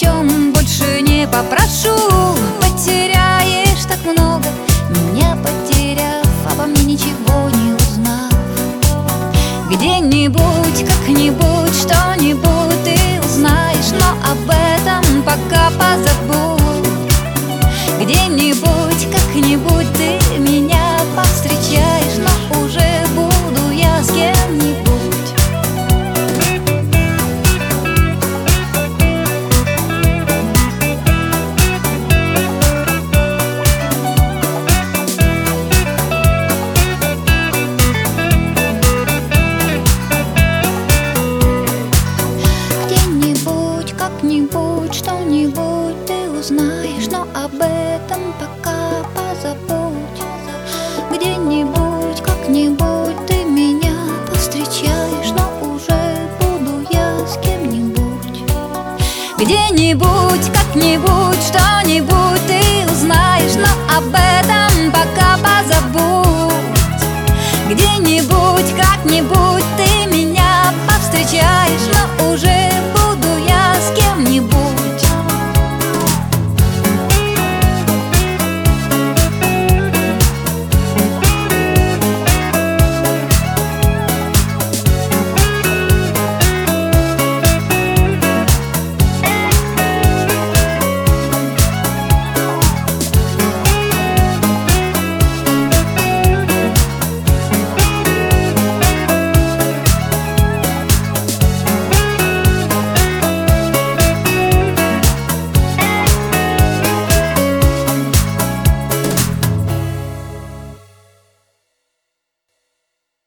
чем больше не попрошу. Потеряешь так много, меня потеряв, обо мне ничего не узнав. Где-нибудь, как-нибудь, что-нибудь ты узнаешь, но об этом пока позабудь. Где-нибудь, как-нибудь ты меня повстречаешь, но уже буду я с кем-нибудь. Где-нибудь, как-нибудь, что-нибудь ты узнаешь, но об этом пока позабудь. Где-нибудь, как-нибудь ты меня повстречаешь, но уже буду я с кем-нибудь. Где-нибудь, как-нибудь, что-нибудь ты узнаешь, но об этом пока позабудь. Где-нибудь, как-нибудь ты меня повстречаешь, но уже